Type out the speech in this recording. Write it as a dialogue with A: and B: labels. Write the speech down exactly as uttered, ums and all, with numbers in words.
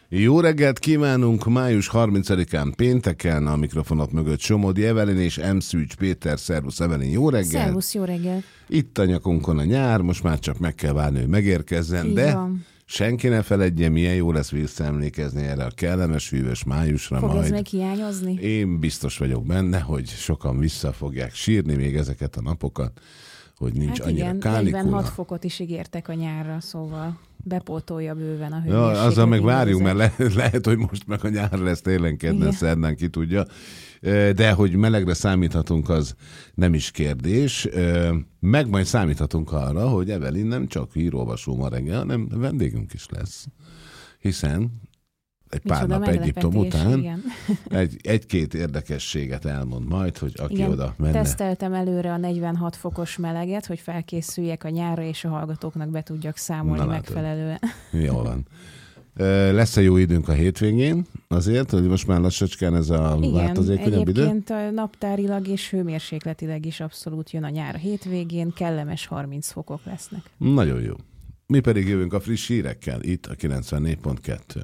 A: Jó reggelt kívánunk, május harmincadikán pénteken, a mikrofonok mögött Somodi Evelyn és M. Szűcs Péter. Szervusz Evelyn, jó reggelt!
B: Szervusz, jó reggelt!
A: Itt a nyakunkon a nyár, most már csak meg kell várni, hogy megérkezzen,
B: Így
A: de
B: van.
A: senki ne feledje, milyen jó lesz visszaemlékezni erre a kellemes, hűvös májusra
B: Fog
A: majd.
B: ez még hiányozni?
A: Én biztos vagyok benne, hogy sokan vissza fogják sírni még ezeket a napokat, hogy nincs
B: hát
A: annyira
B: igen,
A: kánikula.
B: negyvenhat fokot is ígértek a nyárra, szóval bepótolja bőven a
A: Ja,
B: hőmérséklet.
A: azzal meg várjunk, mert
B: ingadozás.
A: le, lehet, hogy most meg a nyár lesz télen, kedden,
B: Igen.
A: szerdán, ki tudja. De hogy melegre számíthatunk, az nem is kérdés. Meg majd számíthatunk arra, hogy Evelyn nem csak hírolvasó ma reggel, hanem vendégünk is lesz. Hiszen egy pár
B: Micsoda
A: nap Egyiptom
B: meglepetés,
A: után
B: igen.
A: egy, egy-két érdekességet elmond majd, hogy aki
B: Igen,
A: oda menne.
B: teszteltem előre a negyvenhat fokos meleget, hogy felkészüljek a nyárra, és a hallgatóknak be tudjak számolni
A: Na, látod.
B: megfelelően.
A: Jól van. Lesz-e jó időnk a hétvégén? Azért, hogy most már lassacskán ez a
B: Igen,
A: változékonyabb idő?
B: egyébként a naptárilag és hőmérsékletileg is abszolút jön a nyár a hétvégén, kellemes harminc fokok lesznek.
A: Nagyon jó. Mi pedig jövünk a friss hírekkel itt a kilencvennégy pont kettő.